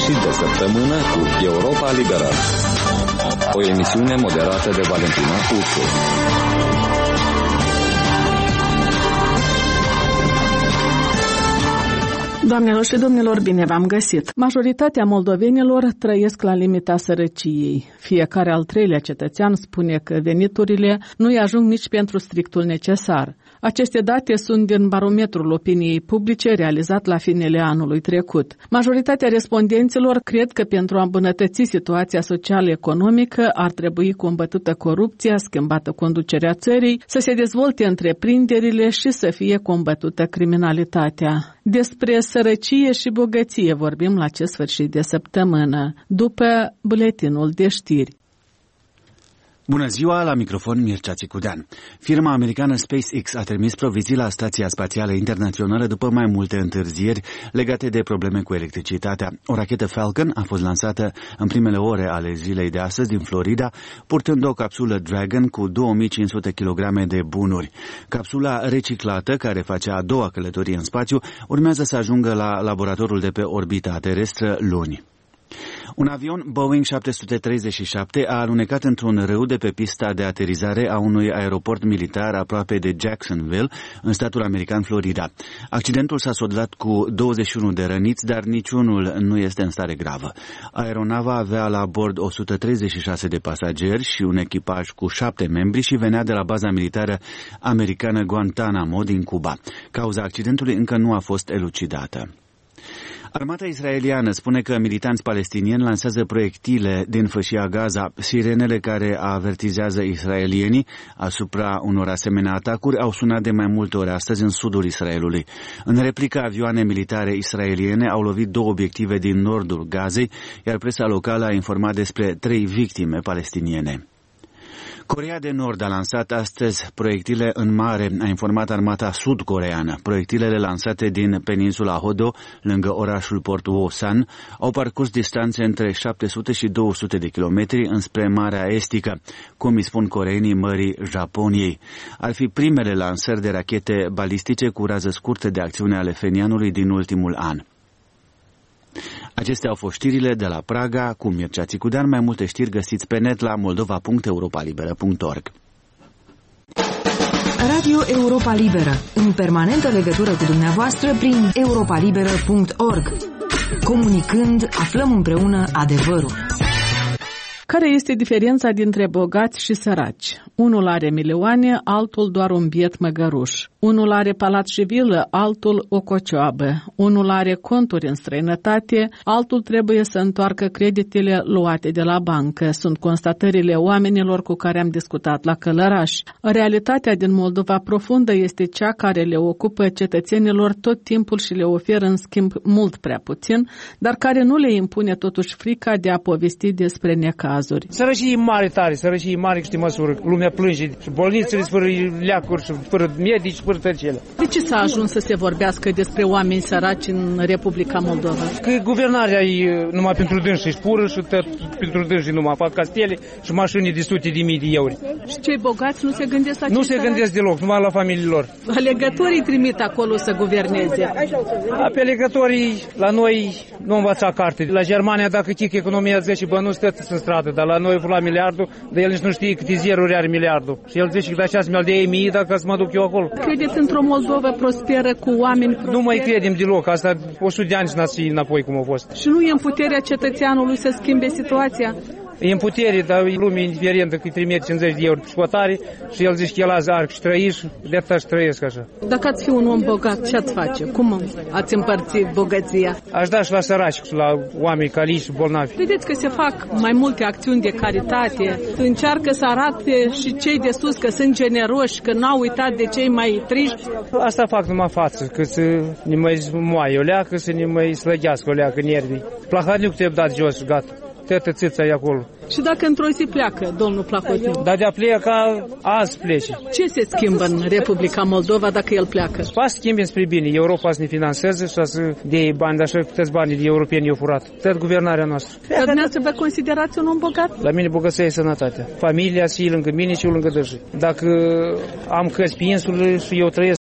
Sfârșit de săptămână cu Europa Liberă. O emisiune moderată de Valentina Puțu. Doamnelor și domnilor, bine v-am găsit! Majoritatea moldovenilor trăiesc la limita sărăciei. Fiecare al treilea cetățean spune că veniturile nu-i ajung nici pentru strictul necesar. Aceste date sunt din barometrul opiniei publice realizat la finele anului trecut. Majoritatea respondenților cred că pentru a îmbunătăți situația social-economică ar trebui combătută corupția, schimbată conducerea țării, să se dezvolte întreprinderile și să fie combătută criminalitatea. Despre sărăcie și bogăție vorbim la acest sfârșit de săptămână, după buletinul de știri. Bună ziua, la microfon Mircea Țicudean. Firma americană SpaceX a trimis provizii la Stația Spațială Internațională după mai multe întârzieri legate de probleme cu electricitatea. O rachetă Falcon a fost lansată în primele ore ale zilei de astăzi din Florida, purtând o capsulă Dragon cu 2500 kg de bunuri. Capsula reciclată, care face a doua călătorie în spațiu, urmează să ajungă la laboratorul de pe orbita terestră luni. Un avion Boeing 737 a alunecat într-un râu de pe pista de aterizare a unui aeroport militar aproape de Jacksonville, în statul american Florida. Accidentul s-a soldat cu 21 de răniți, dar niciunul nu este în stare gravă. Aeronava avea la bord 136 de pasageri și un echipaj cu 7 membri și venea de la baza militară americană Guantanamo din Cuba. Cauza accidentului încă nu a fost elucidată. Armata israeliană spune că militanți palestinieni lansează proiectile din fâșia Gaza. Sirenele care avertizează israelienii asupra unor asemenea atacuri au sunat de mai multe ori astăzi în sudul Israelului. În replică, avioane militare israeliene au lovit 2 obiective din nordul Gazei, iar presa locală a informat despre 3 victime palestiniene. Coreea de Nord a lansat astăzi proiectile în mare, a informat armata sud-coreeană. Proiectilele lansate din peninsula Hodo, lângă orașul Port Wosan, au parcurs distanțe între 700 și 200 de kilometri înspre Marea Estică, cum îi spun coreenii Mării Japoniei. Ar fi primele lansări de rachete balistice cu rază scurtă de acțiune ale Phenianului din ultimul an. Acestea au fost știrile de la Praga cu Mircea Țicudean. Mai multe știri găsiți pe net la moldova.europalibera.org. Radio Europa Liberă, în permanentă legătură cu dumneavoastră prin europalibera.org. Comunicând, aflăm împreună adevărul. Care este diferența dintre bogați și săraci? Unul are milioane, altul doar un biet măgăruș. Unul are palat și vilă, altul o cocioabă. Unul are conturi în străinătate, altul trebuie să întoarcă creditele luate de la bancă. Sunt constatările oamenilor cu care am discutat la Călăraș. Realitatea din Moldova profundă este cea care le ocupă cetățenilor tot timpul și le oferă în schimb mult prea puțin, dar care nu le impune totuși frica de a povesti despre necazuri. Sărășii mari tare, sărășii mari câte măsură. Lumea plânge și bolnițele fără leacuri și fără medici, fără tăcele. De ce s-a ajuns să se vorbească despre oameni săraci în Republica Moldova? Că guvernarea e numai pentru dânsi și pură și tot pentru dânsi numai fac castele și mașini de sute de mii de euro. Și cei bogați nu se gândesc la Nu se gândesc deloc, numai la familiile lor. Alegătorii trimit acolo să guverneze. Alegătorii la noi nu învăța carte. La Germania, dacă chic economia 10 bănuți, tot în stradă, dar la noi la miliardul, dar el nici nu știe câte zeruri are miliardul. Și el zice că de așa să-mi de ei mii dacă să mă duc eu acolo. Credeți într-o Moldova prosperă cu oameni prosperi? Nu mai credem deloc, asta 100 de ani și n-ați fi înapoi cum a fost. Și nu e în puterea cetățeanului să schimbe situația? E în putere, dar e lumea indiferentă că îi trimite 50 de euro pe scotare și el zice că el azi arc și trăiești, de atâta și trăiesc așa. Dacă ați fi un om bogat, ce ați face? Cum ați împărți bogăția? Aș da și la săraci, și la oameni caliși și bolnavi. Vedeți că se fac mai multe acțiuni de caritate, încearcă să arate și cei de sus că sunt generoși, că n-au uitat de cei mai triști. Asta fac numai față, că să ne mai moaie o leacă, să ne mai slăgească o leacă nervii. Plahadnic te-ai dat jos, gata. Tătă țița e acolo. Și dacă într-o zi pleacă, domnul Plahotin? Dar de-a pleca, azi plece. Ce se schimbă în Republica Moldova dacă el pleacă? Pa să schimbe spre bine. Europa să ne finanțeze și să dea bani, dar așa câteți banii de europeni i-au furat. Tot guvernarea noastră. Dar dumneavoastră vă considerați un om bogat? La mine bogăția e sănătatea. Familia să lângă mine și eu lângă dânsii. Dacă am căți pe insulă și eu trăiesc